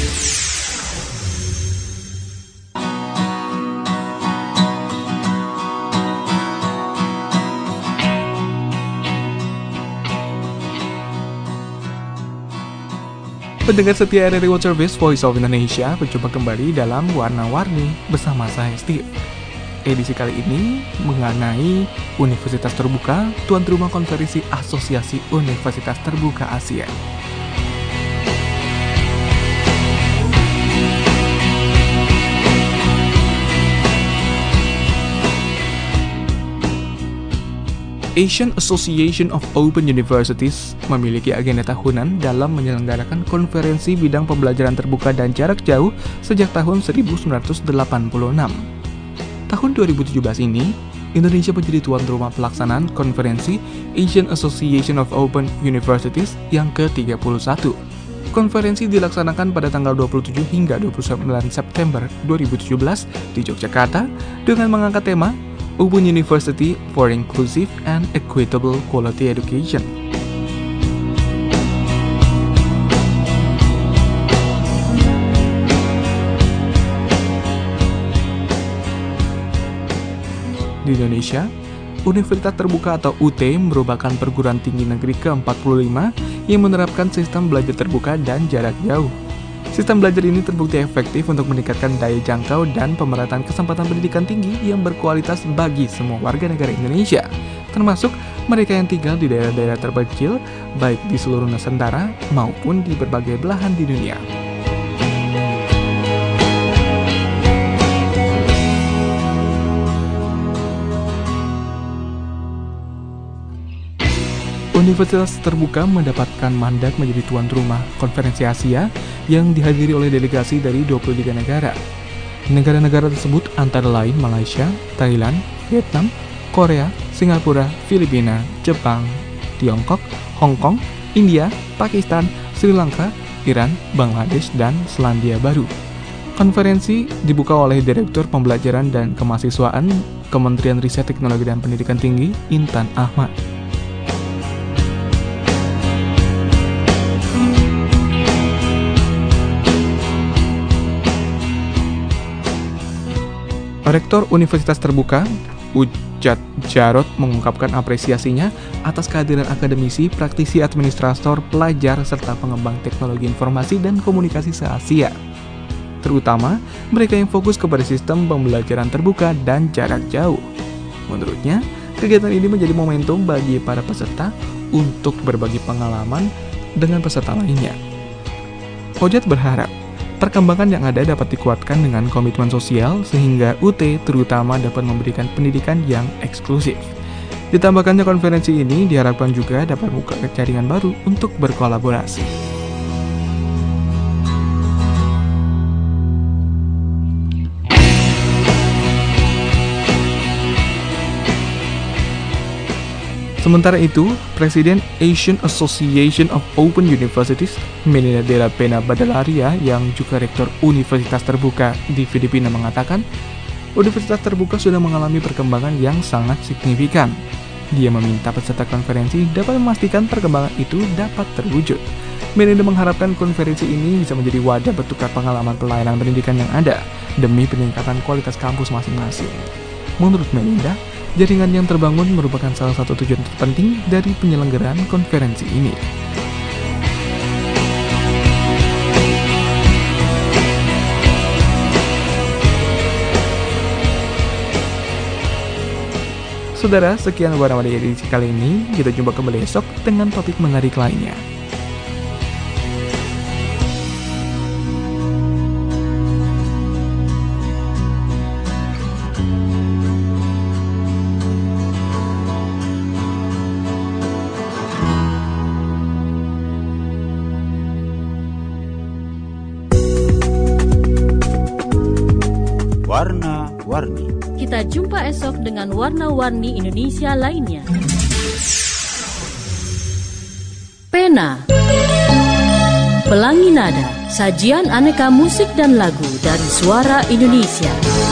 Pendengar setia RRI World Service Voice of Indonesia, berjumpa kembali dalam Warna-Warni bersama saya Steve. Edisi kali ini mengenai Universitas Terbuka, tuan rumah konferensi Asosiasi Universitas Terbuka Asia. Asian Association of Open Universities memiliki agenda tahunan dalam menyelenggarakan konferensi bidang pembelajaran terbuka dan jarak jauh sejak tahun 1986. Tahun 2017 ini, Indonesia menjadi tuan rumah pelaksanaan konferensi Asian Association of Open Universities yang ke-31. Konferensi dilaksanakan pada tanggal 27 hingga 29 September 2017 di Yogyakarta dengan mengangkat tema Open University for Inclusive and Equitable Quality Education. Di Indonesia, Universitas Terbuka atau UT merupakan perguruan tinggi negeri ke-45 yang menerapkan sistem belajar terbuka dan jarak jauh. Sistem belajar ini terbukti efektif untuk meningkatkan daya jangkau dan pemerataan kesempatan pendidikan tinggi yang berkualitas bagi semua warga negara Indonesia, termasuk mereka yang tinggal di daerah-daerah terpencil, baik di seluruh Nusantara maupun di berbagai belahan di dunia. Universitas Terbuka mendapatkan mandat menjadi tuan rumah konferensi Asia yang dihadiri oleh delegasi dari 23 negara. Negara-negara tersebut antara lain Malaysia, Thailand, Vietnam, Korea, Singapura, Filipina, Jepang, Tiongkok, Hong Kong, India, Pakistan, Sri Lanka, Iran, Bangladesh, dan Selandia Baru. Konferensi dibuka oleh Direktur Pembelajaran dan Kemahasiswaan Kementerian Riset Teknologi dan Pendidikan Tinggi, Intan Ahmad. Rektor Universitas Terbuka, Ujat Jarot, mengungkapkan apresiasinya atas kehadiran akademisi, praktisi, administrator, pelajar, serta pengembang teknologi informasi dan komunikasi se-Asia. Terutama, mereka yang fokus kepada sistem pembelajaran terbuka dan jarak jauh. Menurutnya, kegiatan ini menjadi momentum bagi para peserta untuk berbagi pengalaman dengan peserta lainnya. Ojat berharap perkembangan yang ada dapat dikuatkan dengan komitmen sosial sehingga UT terutama dapat memberikan pendidikan yang eksklusif. Ditambahkannya konferensi ini diharapkan juga dapat membuka jaringan baru untuk berkolaborasi. Sementara itu, Presiden Asian Association of Open Universities, Melinda de la Pena Badalaria, yang juga Rektor Universitas Terbuka di Filipina mengatakan, Universitas Terbuka sudah mengalami perkembangan yang sangat signifikan. Dia meminta peserta konferensi dapat memastikan perkembangan itu dapat terwujud. Melinda mengharapkan konferensi ini bisa menjadi wadah bertukar pengalaman pelayanan pendidikan yang ada demi peningkatan kualitas kampus masing-masing. Menurut Melinda, jaringan yang terbangun merupakan salah satu tujuan terpenting dari penyelenggaraan konferensi ini. Saudara, sekian Warna-Warni edisi kali ini. Kita jumpa kembali esok dengan topik menarik lainnya. Warna-Warni. Kita jumpa esok dengan warna-warni Indonesia lainnya. Pena, Pelangi Nada, sajian aneka musik dan lagu dari suara Indonesia.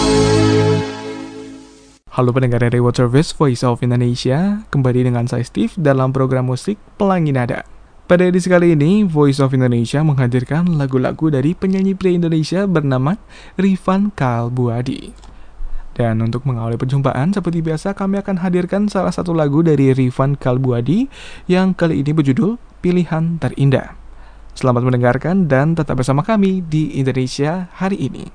Halo pendengar dari World Service Voice of Indonesia, kembali dengan saya Steve dalam program musik Pelangi Nada. Pada edisi kali ini, Voice of Indonesia menghadirkan lagu-lagu dari penyanyi pria Indonesia bernama Rifan Kalbuadi. Dan untuk mengawali perjumpaan, seperti biasa kami akan hadirkan salah satu lagu dari Rifan Kalbuadi yang kali ini berjudul Pilihan Terindah. Selamat mendengarkan dan tetap bersama kami di Indonesia hari ini.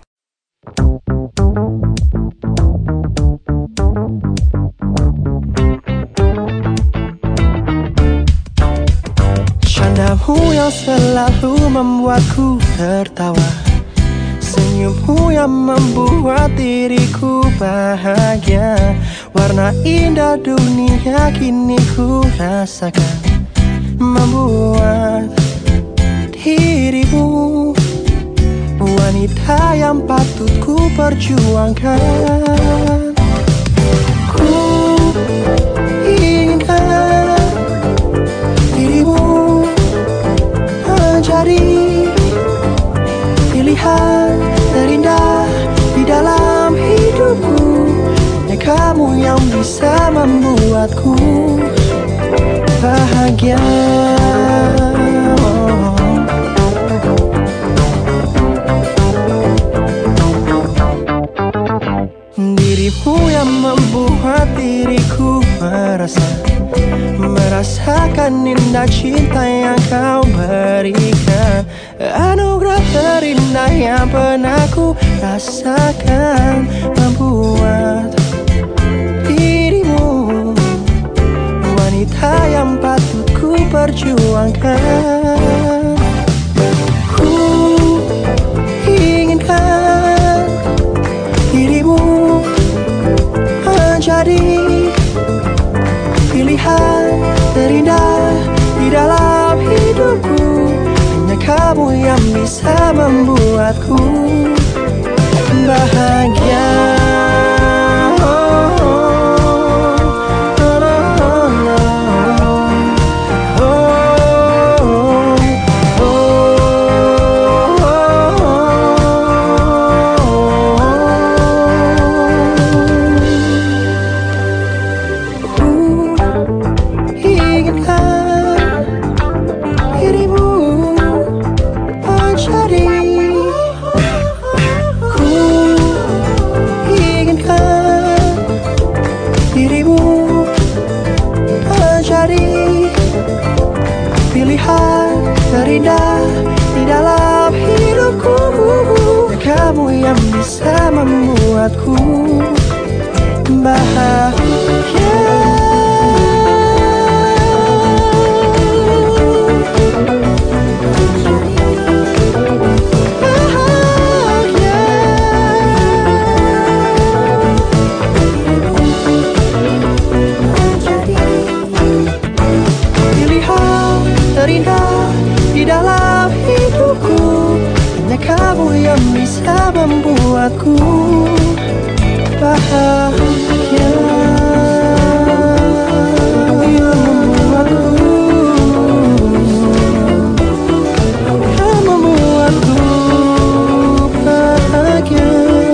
Candamu yang selalu membuatku tertawa, senyummu yang membuat diriku bahagia. Warna indah dunia kini ku rasakan, membuat dirimu wanita yang patut ku perjuangkan. Ku inginkan dirimu menjadi pilihan terindah di dalam hidupku. Hanya kamu yang bisa membuatku bahagia. Dirimu yang membuat diriku merasakan indah cinta yang kau berikan. Anugerah terindah yang pernah ku rasakan, membuat dirimu wanita yang patut ku perjuangkan. Ku inginkan dirimu menjadi pilihan terindah di dalam hidupku. Hanya kamu yang bisa membuatku bahagia. terindah di dalam hidupku. Hanya kamu yang bisa membuatku bahagia. Terindah di dalam hidupku, hanya kamu yang bisa membuatku bahagia. Membuatku bahagia.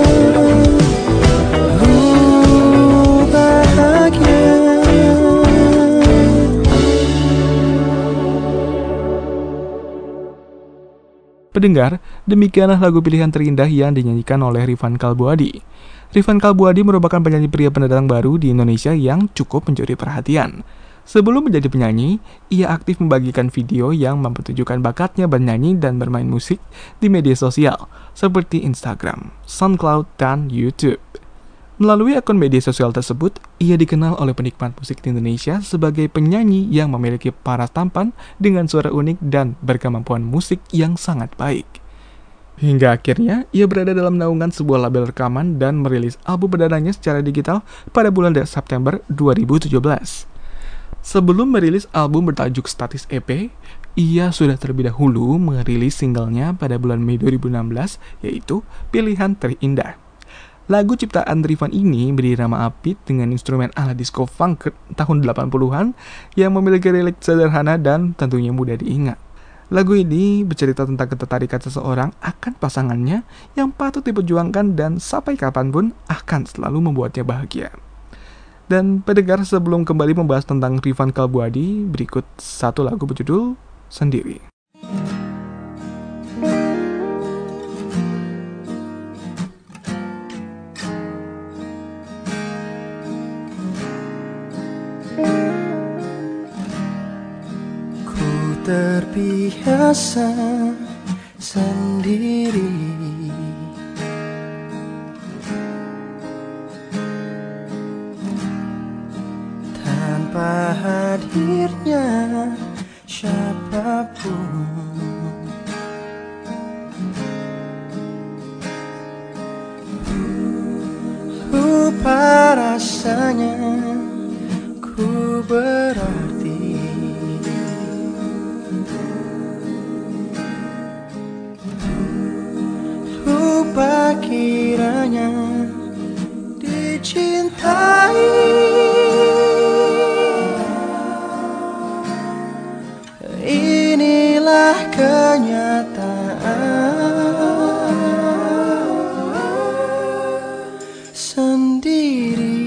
Pendengar, demikianlah lagu pilihan terindah yang dinyanyikan oleh Rifan Kalbuadi. Rifan Kalbuadi merupakan penyanyi pria pendatang baru di Indonesia yang cukup mencuri perhatian. Sebelum menjadi penyanyi, ia aktif membagikan video yang mempertunjukkan bakatnya bernyanyi dan bermain musik di media sosial, seperti Instagram, SoundCloud, dan YouTube. Melalui akun media sosial tersebut, ia dikenal oleh penikmat musik di Indonesia sebagai penyanyi yang memiliki paras tampan dengan suara unik dan berkemampuan musik yang sangat baik. Hingga akhirnya, ia berada dalam naungan sebuah label rekaman dan merilis album perdananya secara digital pada bulan September 2017. Sebelum merilis album bertajuk Statis EP, ia sudah terlebih dahulu merilis singlenya pada bulan Mei 2016, yaitu Pilihan Terindah. Lagu ciptaan Rifan ini beri nama Upbeat dengan instrumen ala disco funk tahun 80-an yang memiliki lirik sederhana dan tentunya mudah diingat. Lagu ini bercerita tentang ketertarikan seseorang akan pasangannya yang patut diperjuangkan dan sampai kapanpun akan selalu membuatnya bahagia. Dan pendengar, sebelum kembali membahas tentang Rifan Kalbuadi, berikut satu lagu berjudul Sendiri. Terbiasa sendiri, tanpa hadirnya siapapun. Lupa rasanya ku berarti. Lupa kiranya dicintai. Inilah kenyataan sendiri.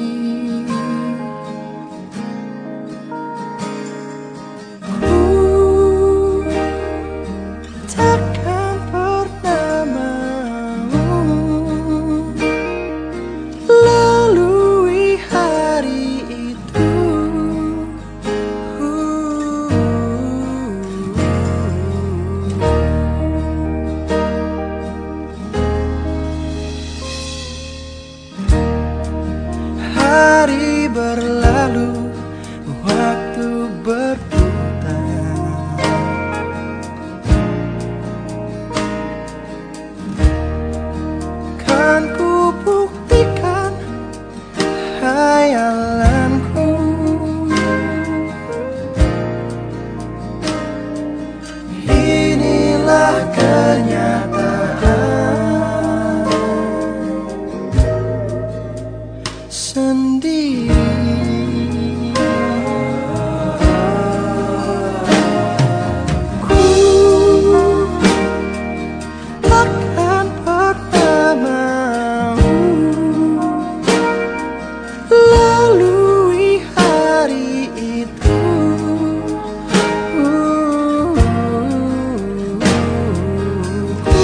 Hari berlalu, waktu berputar, kan ku buktikan hayalanku. Inilah kenyataan sendiri. Ku takkan pernah mau lalui hari itu. Ku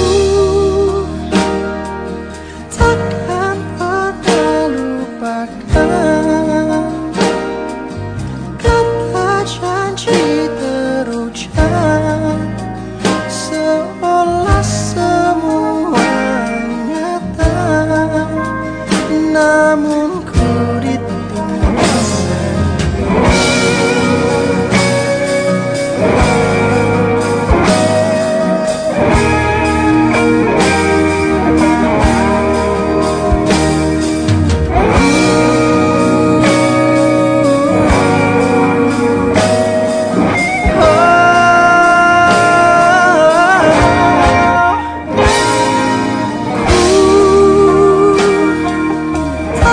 takkan pernah lupakan kata janji terucap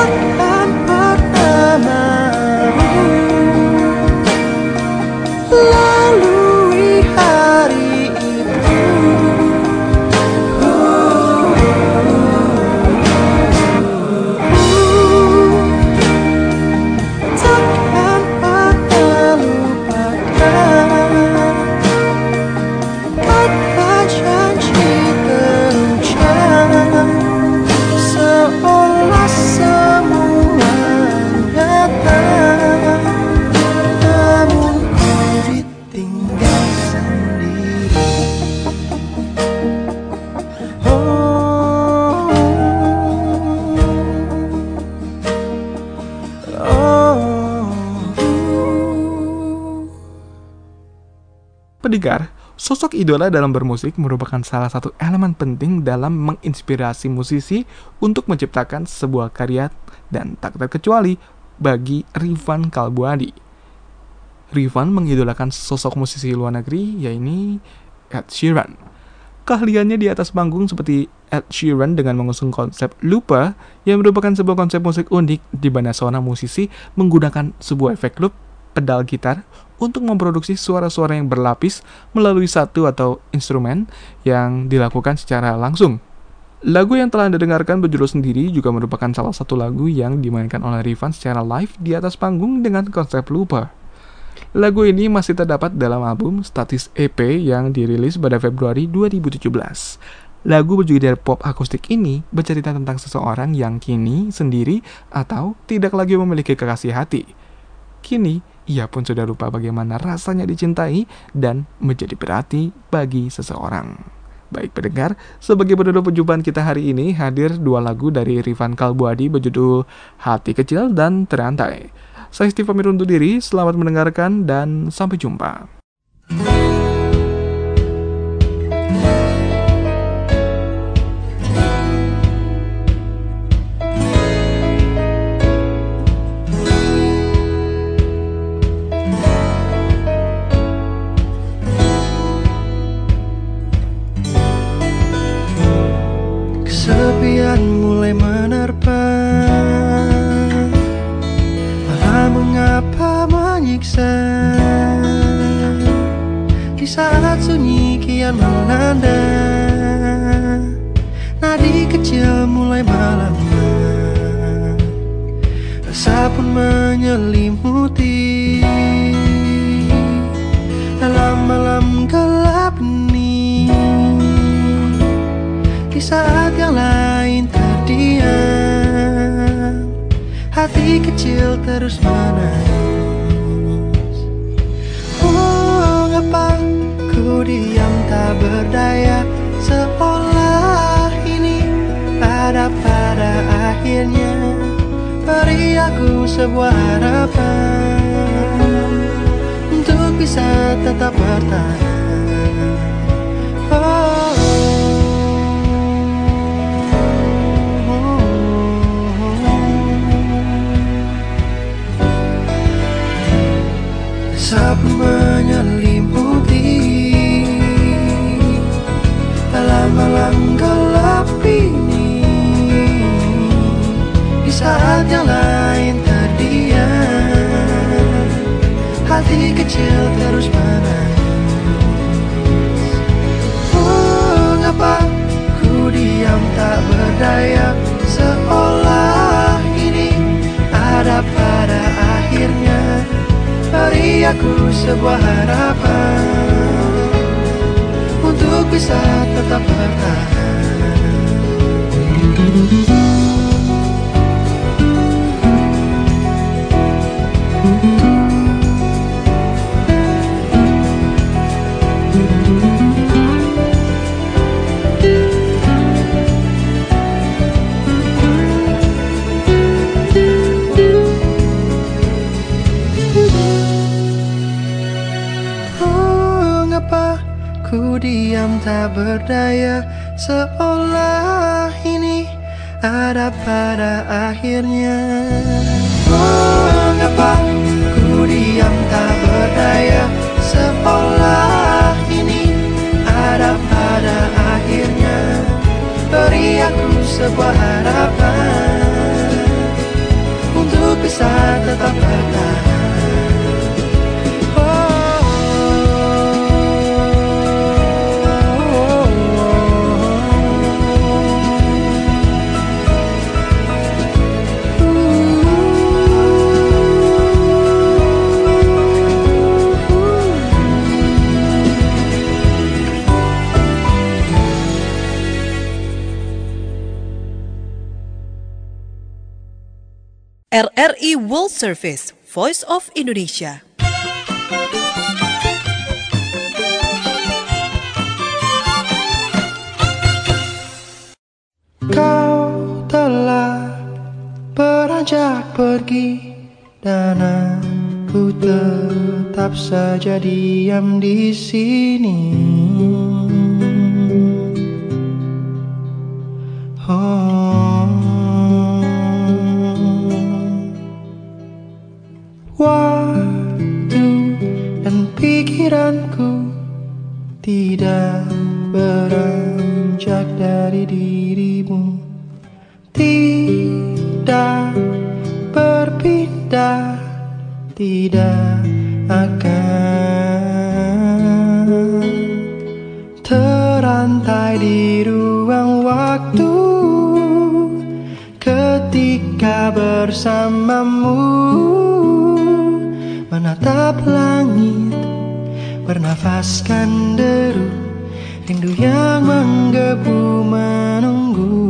takkan pernah mau lalui hari itu. Takkan pernah lupakan kata janji terucap, seolah semua nyata, namun ku ditinggal sendiri. Pendengar, sosok idola dalam bermusik merupakan salah satu elemen penting dalam menginspirasi musisi untuk menciptakan sebuah karya dan tak terkecuali bagi Rifan Kalbuadi. Rifan mengidolakan sosok musisi luar negeri yaitu Ed Sheeran. Keahliannya di atas panggung seperti Ed Sheeran dengan mengusung konsep Looper yang merupakan sebuah konsep musik unik di mana seorang musisi menggunakan sebuah efek loop pedal gitar untuk memproduksi suara-suara yang berlapis melalui satu atau instrumen yang dilakukan secara langsung. Lagu yang telah Anda dengarkan berjudul Sendiri juga merupakan salah satu lagu yang dimainkan oleh Rifan secara live di atas panggung dengan konsep Looper. Lagu ini masih terdapat dalam album Statis EP yang dirilis pada Februari 2017. Lagu berjudul pop akustik ini bercerita tentang seseorang yang kini sendiri atau tidak lagi memiliki kekasih hati. Kini, ia pun sudah lupa bagaimana rasanya dicintai dan menjadi berarti bagi seseorang. Baik pendengar, sebagai penutup perjumpaan kita hari ini hadir dua lagu dari Rifan Kalbuadi berjudul Hati Kecil dan Terantai. Saya Steve pamit undur diri, selamat mendengarkan dan sampai jumpa. Kesepian mulai menerpa, malah mengapa menyiksa. Di saat sunyi kian melanda, nadi kecil mulai melanda. Rasa pun menyelimuti dalam malam gelap ini. Di saat yang lain terdiam, hati kecil terus menangis. Oh, ngapa ku diam tak berdaya, seolah ini ada pada akhirnya. Beri aku sebuah harapan untuk bisa tetap bertahan. Oh, asap menyelimuti dalam malam gelap ini. Di saat yang lain terdiam, hati kecil terus menangis. Oh, ngapa ku diam tak berdaya, seolah ini ada pada akhirnya. Beri aku sebuah harapan untuk bisa tetap bertahan. Ku diam tak berdaya, seolah ini ada pada akhirnya. Oh, ngapa ku diam tak berdaya, seolah ini ada pada akhirnya. Beri aku sebuah harapan tetap bertahan. RRI World Service, Voice of Indonesia. Kau telah beranjak pergi dan aku tetap saja diam di sini. Waktu dan pikiranku tidak beranjak dari dirimu, tidak berpindah, tidak akan terantai di ruang waktu ketika bersamamu. Menatap langit, bernafaskan deru, rindu yang menggebu menunggu.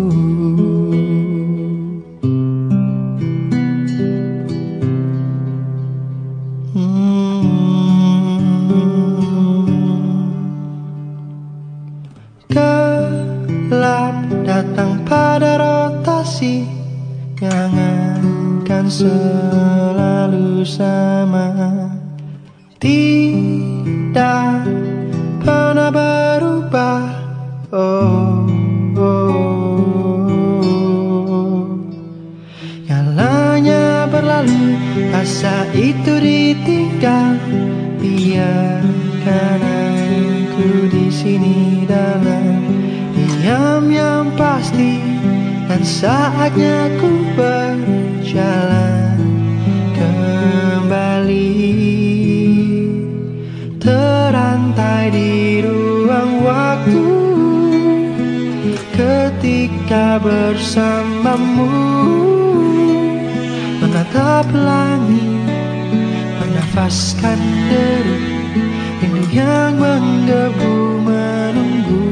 Gelap datang pada rotasi yang akan selalu sama, tidak pernah berubah. Nyalanya berlalu, rasa itu ditinggal. Biarkan aku di sini dalam diam yang pasti, dan saatnya ku berjalan kembali, terantai di ruang waktu ketika bersamamu. Menatap langit, bernafaskan deru, rindu yang menggebu menunggu.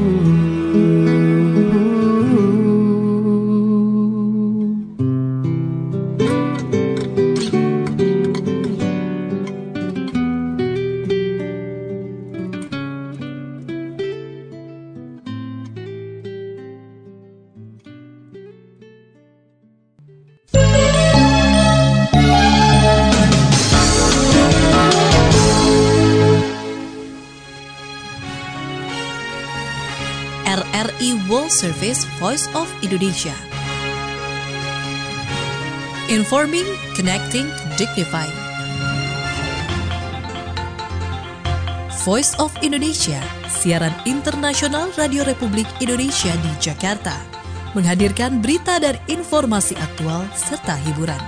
RRI World Service, Voice of Indonesia. Informing, connecting, dignifying. Voice of Indonesia, siaran internasional Radio Republik Indonesia di Jakarta, menghadirkan berita dan informasi aktual serta hiburan.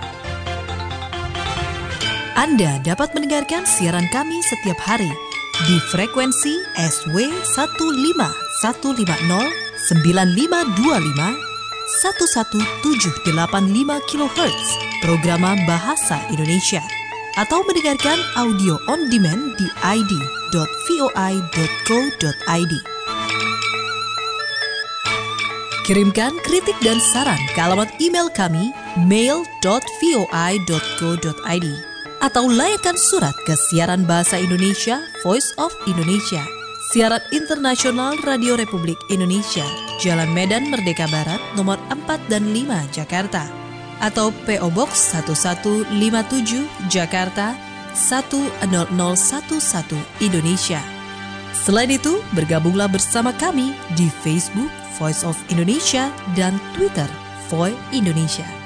Anda dapat mendengarkan siaran kami setiap hari di frekuensi SW 15150 9525 11785 kHz Programa Bahasa Indonesia, atau mendengarkan audio on demand di id.voi.co.id. Kirimkan kritik dan saran ke alamat email kami mail.voi.co.id atau layangkan surat ke siaran Bahasa Indonesia Voice of Indonesia, siaran internasional Radio Republik Indonesia, Jalan Medan Merdeka Barat, nomor 4 dan 5, Jakarta, atau PO Box 1157, Jakarta 10011, Indonesia. Selain itu, bergabunglah bersama kami di Facebook Voice of Indonesia dan Twitter Voi Indonesia.